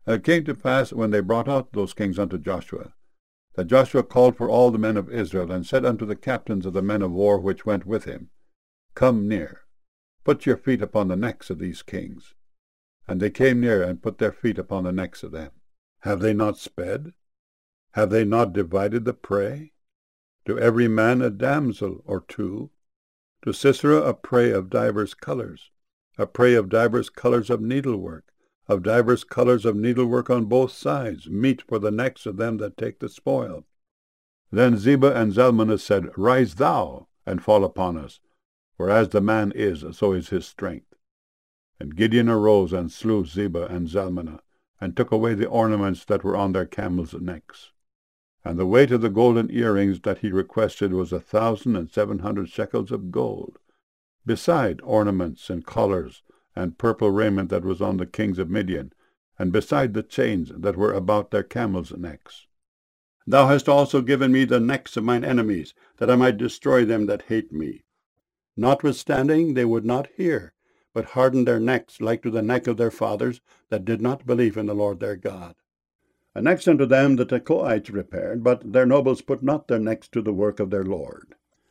And it came to pass, when they brought out those kings unto Joshua, that Joshua called for all the men of Israel, and said unto the captains of the men of war which went with him, Come near, put your feet upon the necks of these kings. And they came near, and put their feet upon the necks of them. Have they not sped? Have they not divided the prey? To every man a damsel or two, to Sisera a prey of divers colours, a prey of divers colours of needlework, of divers colours of needlework on both sides, meat for the necks of them that take the spoil. Then Zebah and Zalmunna said, Rise thou, and fall upon us, for as the man is, so is his strength. And Gideon arose and slew Zebah and Zalmunna, and took away the ornaments that were on their camels' necks. And the weight of the golden earrings that he requested was 1,700 shekels of gold, beside ornaments and collars and purple raiment that was on the kings of Midian, and beside the chains that were about their camels' necks. Thou hast also given me the necks of mine enemies, that I might destroy them that hate me. Notwithstanding they would not hear, but hardened their necks like to the neck of their fathers that did not believe in the Lord their God. And next unto them the Tekoites repaired, but their nobles put not their necks to the work of their Lord.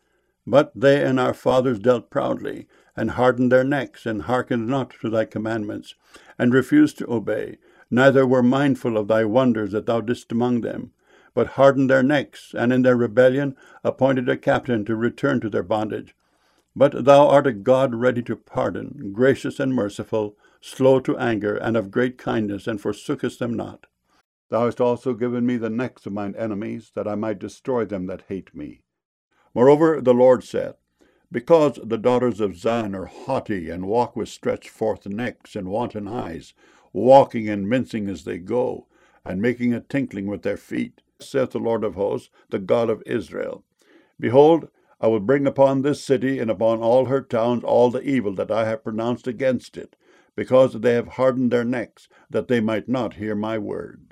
But they and our fathers dealt proudly, and hardened their necks, and hearkened not to thy commandments, and refused to obey, neither were mindful of thy wonders that thou didst among them, but hardened their necks, and in their rebellion appointed a captain to return to their bondage. But thou art a God ready to pardon, gracious and merciful, slow to anger, and of great kindness, and forsookest them not. Thou hast also given me the necks of mine enemies, that I might destroy them that hate me. Moreover, the Lord said, Because the daughters of Zion are haughty, and walk with stretched forth necks and wanton eyes, walking and mincing as they go, and making a tinkling with their feet, saith the Lord of hosts, the God of Israel, Behold, I will bring upon this city and upon all her towns all the evil that I have pronounced against it, because they have hardened their necks, that they might not hear my words.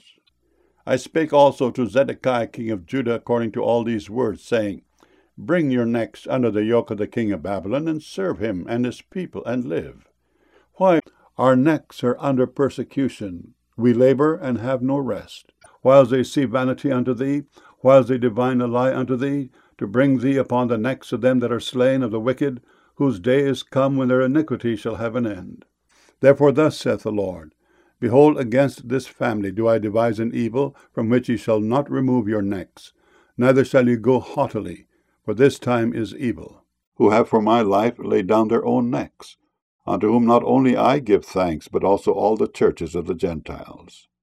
I spake also to Zedekiah king of Judah according to all these words, saying, Bring your necks under the yoke of the king of Babylon, and serve him and his people, and live. Why, our necks are under persecution. We labor and have no rest. Whiles they see vanity unto thee, whiles they divine a lie unto thee, to bring thee upon the necks of them that are slain of the wicked, whose day is come when their iniquity shall have an end. Therefore thus saith the Lord, Behold, against this family do I devise an evil, from which ye shall not remove your necks, neither shall ye go haughtily, for this time is evil, who have for my life laid down their own necks, unto whom not only I give thanks, but also all the churches of the Gentiles.